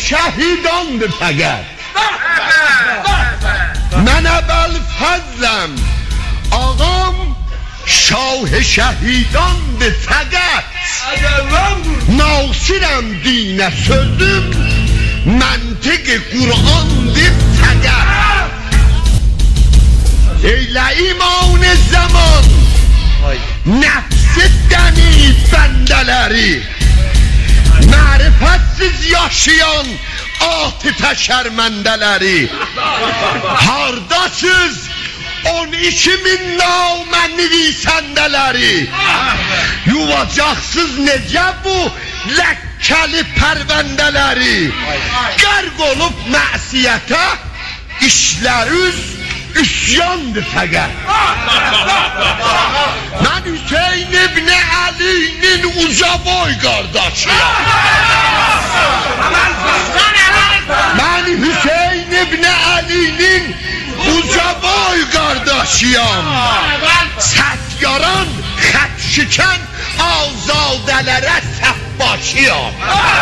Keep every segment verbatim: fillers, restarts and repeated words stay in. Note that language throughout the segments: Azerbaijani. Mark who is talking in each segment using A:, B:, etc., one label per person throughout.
A: şəhidandır fəqət. Mən əbəl fəzləm, ağam şah şəhidandır fəqət. Nasirəm dinə sözüm, məntiq Qur'andır fəqət. Eylə iman zaman, nəfsi dəni bəndələri, mərifətsiz yaşayan atifə şərməndələri. Hardasız on iki min naməni visəndələri, yuvacaqsız necə bu ləkkəli pərvəndələri. Qərq olub məsiyyətə, işlərüz üsyandır fəqət. Mən Hüseyin ibn Əlinin uca boy qardaşıyam. Mən Hüseyin ibn Əlinin uca boy qardaşıyam. Sətyaran, xət şikən azadələrə səfbaşıyam.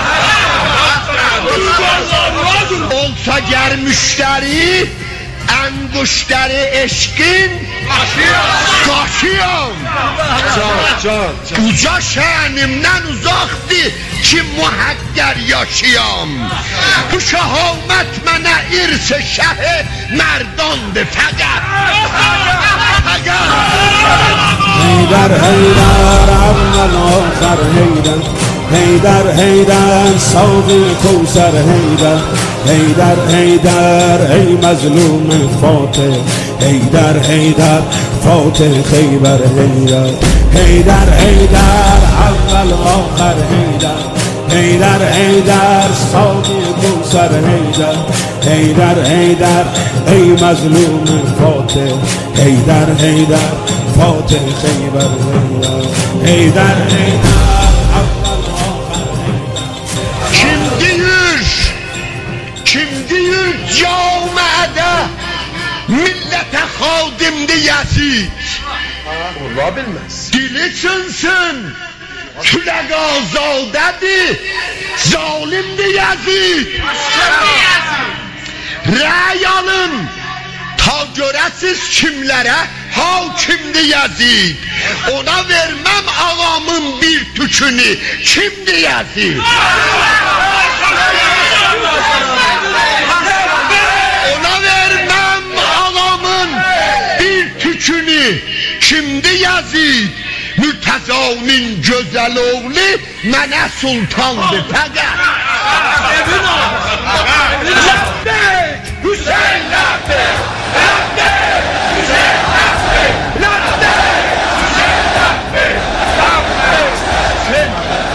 A: Olsa gər müştəri, انگشتر eşkin qaşıyam. Uca şənimdən uzaqdır ki muhəqqər yaşayam. Bu şəhamət mənə irsə şəhi mərdandır fəqət. Fəqət.
B: Heydər, Heydər, əvvəl axar Heydər. Heydər, Heydər, savqi Kevser Heydər. Heydər, Heydər, ey məzlum Fatih. Heydər, Heydər, Fatih Xeybər Heydər. Heydər, Heydər, əvvəl axar Heydər. Heydər, Heydər, savqi Kevser Heydər. Heydər, Heydər, ey məzlum Fatih. Heydər, Heydər, Fatih Xeybər Heydər. Heydər, Heydər.
A: Millete xadimdi Yazid.
C: Allah bilmez.
A: Dili çınsın, külək azadədir, zalimdi Yazid. Rəy alın, ta görəsiz kimlərə hakimdi Yazid. Ona verməm ağamın bir tükünü, kimdi Yazid? Ona verməm ağamın bir tükünü, kimdi Yazid? Mürtəzanın gözəl oğlu mənə sultandır fəqət. Ləbbeyk Hüseyin ləbbeyk, ləbbeyk Hüseyin ləbbeyk, ləbbeyk Hüseyin ləbbeyk, ləbbeyk Hüseyin.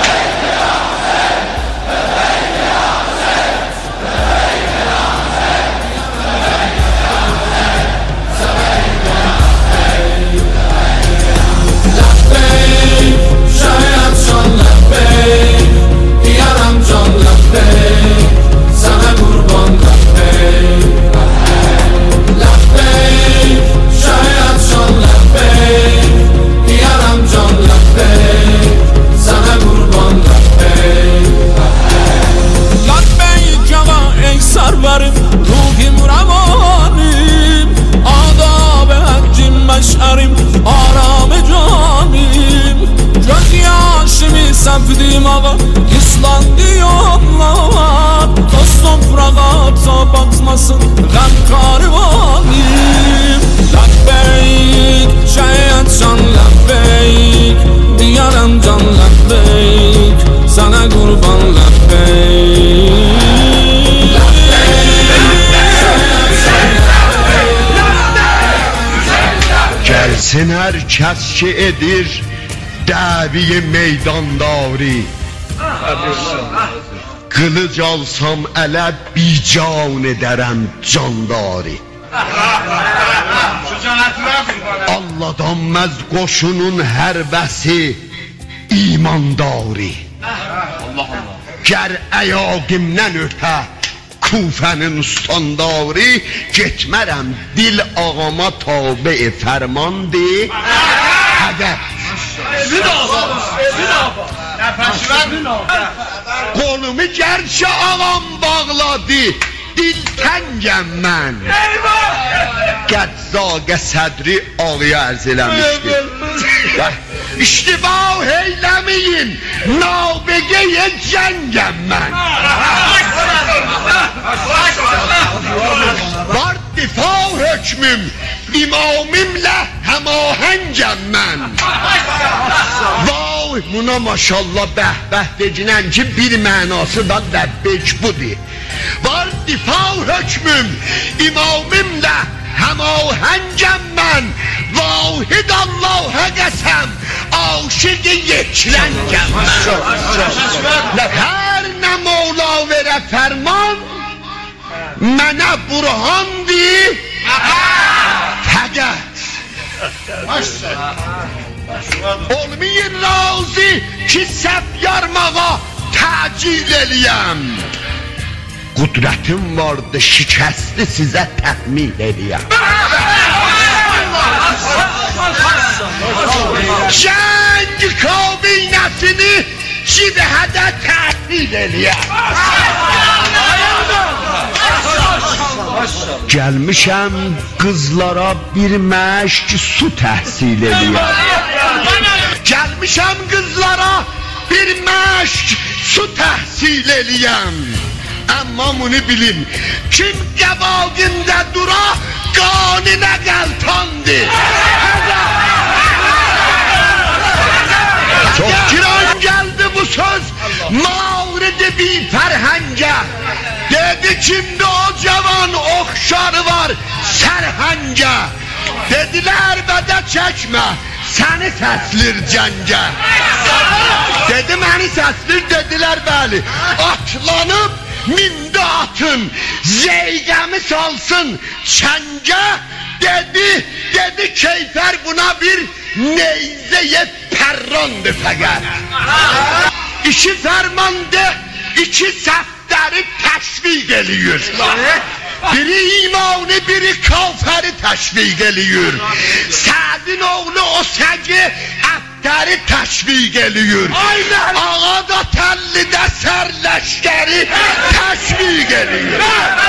D: روحیم روانیم آداب حجیم مشعریم آرام جانیم جز yaşımı sevdim ağa İslandı yollar Toz toprağa ta batmasın Gəm karvanım Labbeyk şəhət can labbeyk Diyarəm can labbeyk Sana qurban labbeyk
A: Gelsin herkes ki edir Dəviyi meydandari Qılıc alsam ələ bican edərəm candari Alladanməz qoşunun hərbəsi imandari Gər əyaqimdən ötə Kufənin standari Getmərəm dil ağama tabi fərmandi Həqət Kolumu gerçi ağam bağladı, dil təngəm mən. Qəzzaqə sədri ağıya ərz eləmişdi. İştiba eyləməyin, nabeqəyə cəngəm mən. Var difa hökmüm, imamimlə həmahəngəm mən. Vay, buna maşallah bəh-bəh decinən ki, bir mənası da ləbbeyk budur. Var difa hökmüm, imamimlə həmahəngəm mən. Vahid Allah'a qəsəm, aşıqı yekləngəm mən. Hər nə Mevla verə fərman, mənə burhandır fəqət. Olmayın razı ki səhv yarmağa təcil eləyəm. Qudrətim vardı şikəsti sizə təhmil eləyəm. Cəng kabinəsini cibhədə təhvil eləyəm. Gəlmişəm qızlara bir məşq su təhsil eləyəm. Gəlmişəm qızlara bir məşq su təhsil eləyəm. Amma bunu bilin, kim qəbağında dura, qanına qəltandır. Çox giran gəldi bu söz, Mavridi bir fərhəngə. Dedi kimdə o cavan oxşarı var sərhəngə. Dedilər bədə çəkmə, səni səslir cəngə. Dedi məni səslir, dedilər bəli. Atlanıb mindi atın, zeyqəmi salsın çəngə. Dedi, dedi keyfər buna bir neyzəyə pərrandı fəqət. İki fərmanda iki səfdəri təşviq eləyir. Biri imanı, biri kafəri təşviq eləyir. Sədin oğlu o səqi əbdəri təşviq eləyir. Ağa da təllidə sərləşkəri təşviq eləyir.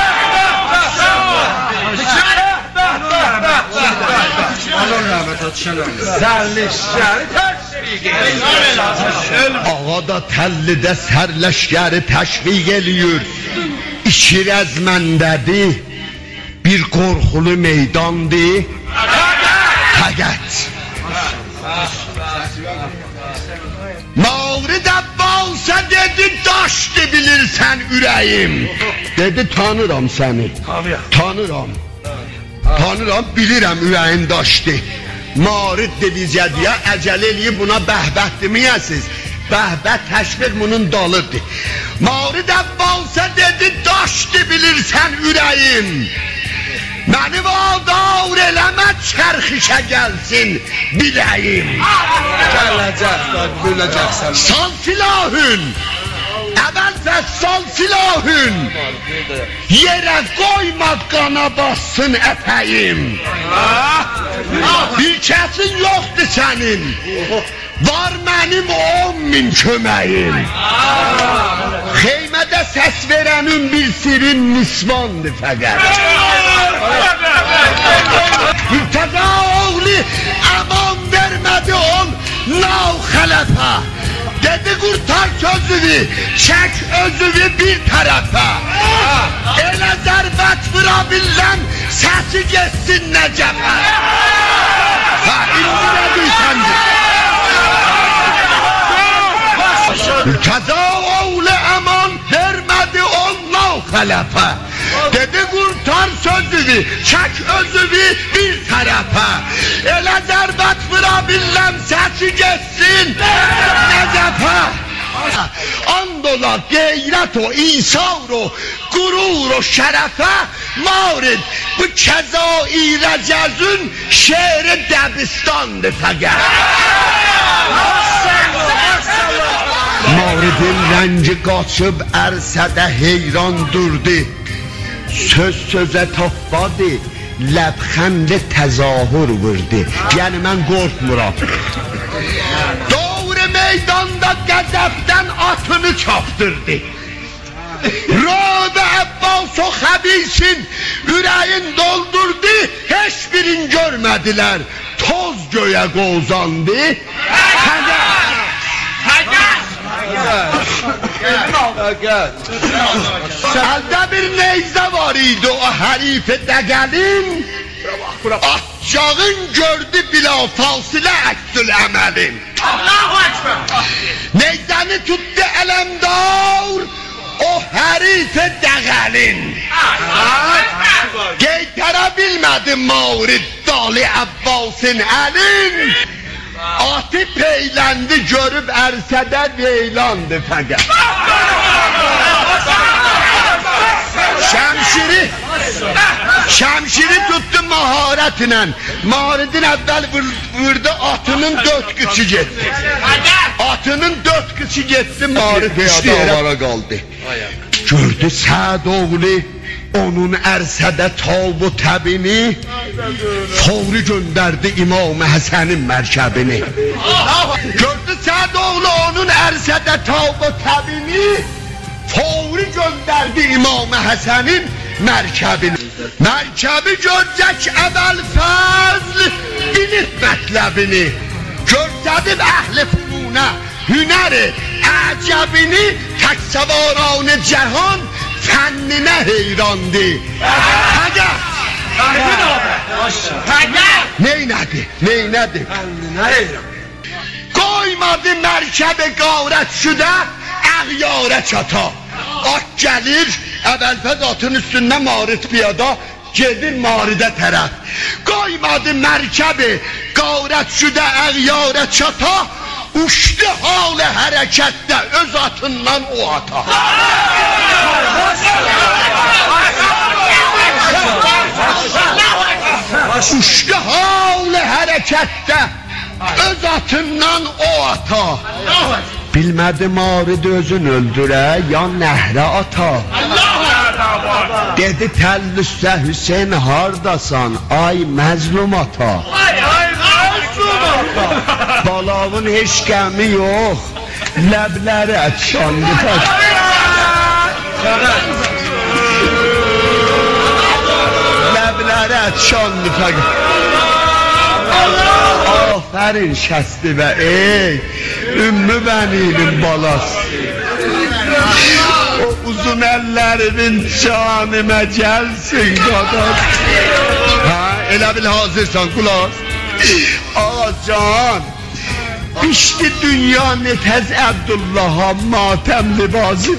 A: Ağa da təllidə sərləşkəri təşviq eləyir. İki rəzməndədir, bir qorxulu meydandır fəqət. Mavrid Əbbas'a dedi, daşdı bilirsən ürəyim. Dedi, tanıram səni, tanıram. Tanıram, bilirəm ürəyin daşdı. Mavrid dedi zədiyə, əcəl eləyib buna bəhbət deməyəsiz. Bəhbət təşviq bunun dalıdır. Mavrid Əbbas'a dedi, daşdı bilirsən ürəyim. Məni vadar eləmə çərxişə gəlsin biləyim.
C: Gələcək, böləcəksən.
A: Sal silahın, əvvəl sal silahın, yerə qoyma qana bassın ətəyim. Bir kəsin yoxdur sənin, var mənim on min köməyim. Xeymədə səs verənin bir sirin nisvandır fəqət. Mürtəza oğlu əman vermədi ol nav xələfə. Dedi qurtar sözünü, çək özünü bir tərəfə. Elə zərbət vura biləm, səsi geçsin Nəcəfə. Ha, indi nə deyəsəndir? Mürtəza oğlu əman vermədi ol nav xələfə. Dedi qurtar sözünü, çək özünü bir tərəfə. Elə zərbət vura biləm, səsi geçsin Nəcəfə. And ola qeyrət o, insar o, qurur o şərəfə. Mavrid bu kəzai rəcəzün şeiri Dəbistandır fəqət. Mavridin rəngi qaçıb ərsədə heyran durdu. Söz sözə toxbadı, ləbxəndə təzahür vurdu. Yəni mən qorxmuram. Doğru meydanda qəzəbdən atını çapdırdı. Röbə Abbas o xəbisin ürəyin doldurdu, heç birin görmədilər, toz göyə qozandı. Əldə bir neyzə var idi o hərif dəqəlin, atcağın gördü bila fasilə əksül əməlin. Neyzəni tutdu ələmdar o hərif dəqəlin. Qeytərə bilmədi mavrid dali Abbasın əlin. Atı peyləndi görüb ərsədə veylandı fəqət. Şəmşiri Şəmşiri tutdu maharətlə. Maridin əvvəl vurdu, atının dört qıçı getdi. Atının dört qıçı getdi, Marid düşdü yerə qaldı. Gördü Səd oğlu onun ərsədə tabu təbini, favri göndərdi İmam Həsənin mərkəbini. Gördü Səd oğlu onun ərsədə tabu təbini, favri göndərdi İmam Həsənin mərkəbini. Mərkəbi görcək əvvəl fəzl bilib mətləbini, görsədib əhli fünunə hünəri əcəbini, tək səvaran cəhan fənnine heyrandı. Fəqət neynədi, neynədi? Fənnine heyrandı. Qoymadı mərkəbi qarət şüdə əğyarə çata. At gəlir, əvvəlfəz atın üstündə Marid piyada, gedir Maridə tərəf. Qoymadı mərkəbi qarət şüdə əğyarə çata, uçdu halı hərəkətdə öz atından o ata. Uçdu halı hərəkətdə öz atından o ata. Bilmədi Marid özün öldürə ya nəhrə ata. Dedi təllüssə Hüseyin hardasan ay məzlum ata. Balavın heç qəmi yox, ləbləri ətşandı. Ləbləri ətşandı fəqət. Afərin şəsti və ey ümmü bəninin balası. O uzun əllərinin canimə gəlsin qadar. Hə, elə bil hazırsan qulaq. Ağa can, pişti dünya netəz Əbdullah'a matəm libazı.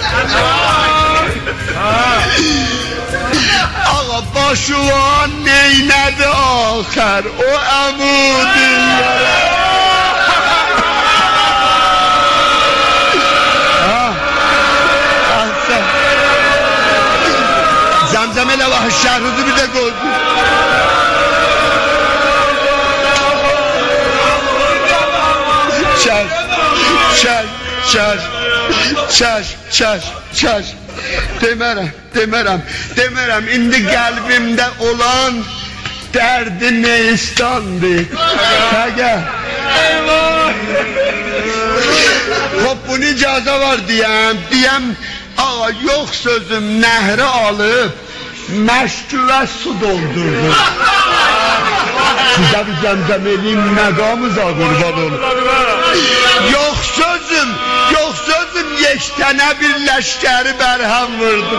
A: Ağa başuan neynədi axər o əmudin yara. Zəmzəm elə vaxt şəhruzu bir də qoydu. Çəş, çəş, çəş, çəş, çəş, çəş. Demərəm, demərəm, demərəm, indi qəlbimdə olan dərdi neystandır. Fəqət. Hop, bunu icazə var deyəm, deyəm, ağa yox sözüm nəhrə alıb, məşküvə su doldurdu. Sizə bir zəmzəm eləyim, məqamıza qurban olur. Yox sözüm, yox sözüm, yeştənə bir ləşkəri bərhəm vurdu.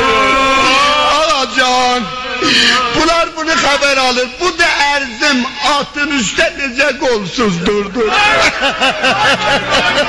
A: Ağacan, bunlar bunu xəbər alır, bu da ərzim atın üstə necə qolsuz durdu.